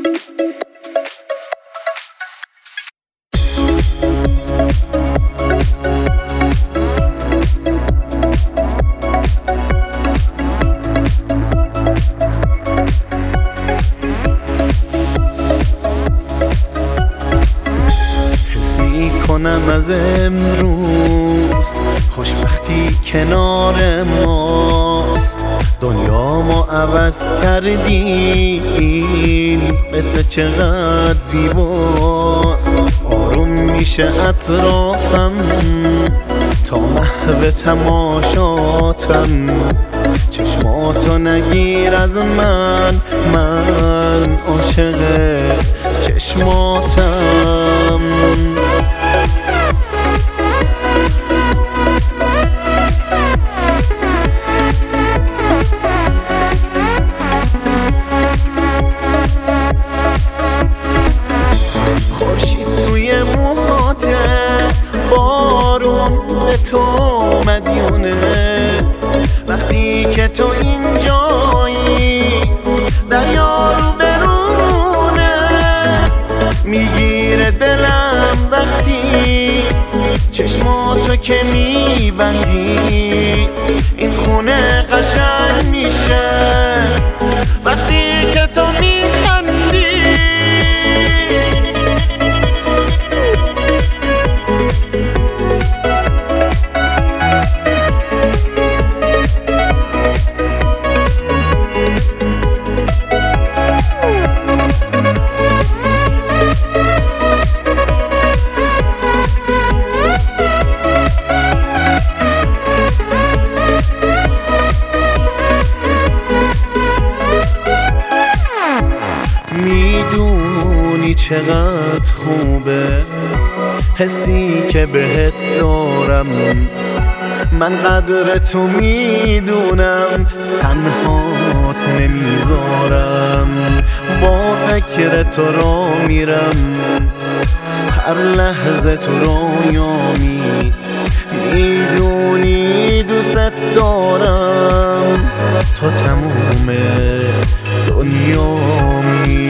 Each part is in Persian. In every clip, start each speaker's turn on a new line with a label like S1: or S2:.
S1: کنم از امروز خوشبختی کنار ماست، دنیا ما عوض کردیم، قصه چقدر زیباست. آروم میشه اطرافم تا محو تماشاتم، چشماتو نگیر از من عاشق چشماتم. خورشید توی موهاته، بارون به تو مدیونه، وقتی که تو اینجایی دریا رو برونه، میگیره دلم وقتی چشماتو که میبندی. این خونه قشنگ میشه وقتی که تو میخندی. میدونی چقدر خوبه حسی که بهت دارم، من قدر تو میدونم، تنهات نمیذارم، با فکر تو را میرم، هر لحظه تو رویامی، میدونی دوست دارم، تو تموم دنیامی.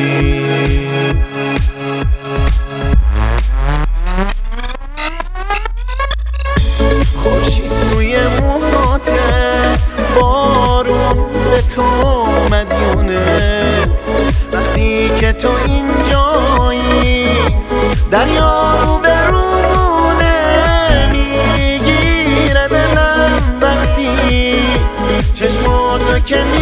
S1: خورشید توی موهاته، بارون به تو مدیونه، وقتی که تو اینجایی دریا رو برونه، میگیره دلم وقتی چشماتو که